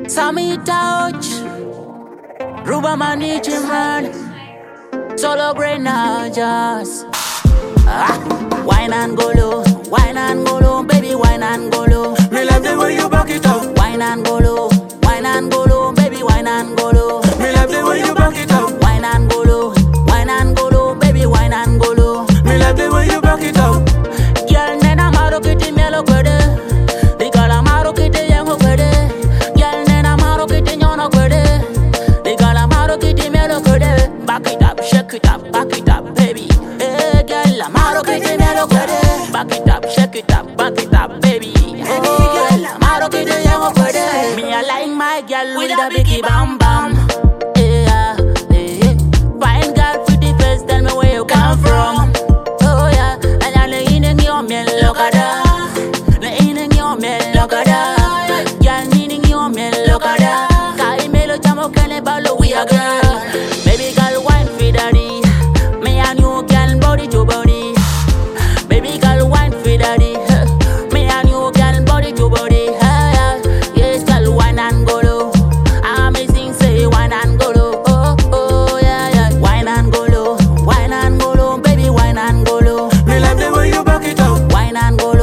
Sammy touch, Ruba Manichi man, solo grenades. Wine and go low, baby, wine and go low. Me love the way you back it up. Wine and go low, baby, wine and go low. Me love the way you back it up. Wine and go low, baby, wine and go low. Me love the way you back it up. Girl, nena maro kiti melo kwede, digala maro kiti yengo kwede. Girl, nena maro kiti nyono kwede, digala maro kiti melo kwede. Back it up, shake it up, back it up, baby. Hey, girl, maro kiti melo kwede. Back it up, shake it up, baby. Hey, girl, maro kiti yengo kwede. Me I like my girl with a biggie bam bam. Yeah, yeah. Fine girl, pretty face, tell me where you come from. Oh yeah, and I lay in your man, look at that. Lay in your man, look at that. Girl, needing your man, look at that. Kai melo chamo kene balo we are girl. Baby girl, wine for daddy. Me and you can body to body. Baby girl, wine for daddy. Me and you can body to body. Yes, girl, wine and go low. Amazing, say wine and go low. Oh, oh, yeah, yeah. Wine and go low, baby, wine and go low. Me love the way you back it up. Wine and go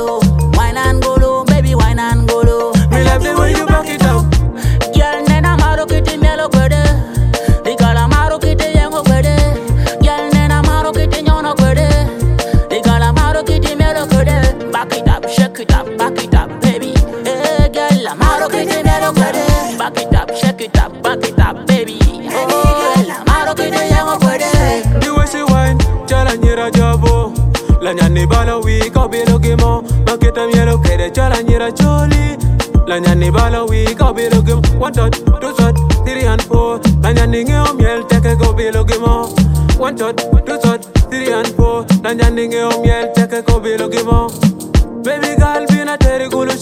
low, baby, wine and go low. Me love the way you back it up. Girl, nena maro kiti melo kwede, digala maro kiti yengo kwede. Girl, nena maro kiti nyono kwede, digala maro kiti melo kwede. Back it up, shake it up, baby. Hey, girl, maro kiti melo kwede. Back it up, shake it up, baby. Hey, girl, maro kiti yengo kwede. The way she wine, chala nyira jabo. La nyani bala wi kabilo gimo. Maketa mielo kede chala nyira choli. La nyani bala wi kabilo gimo. 1 shot, 2 shot, 3 and 4. La nyani ngeo miel teke kabilo gimo. 1 shot, 2 shot, 3 and 4. La nyani ngeo miel teke kabilo gimo. Baby girl, bina teri gulu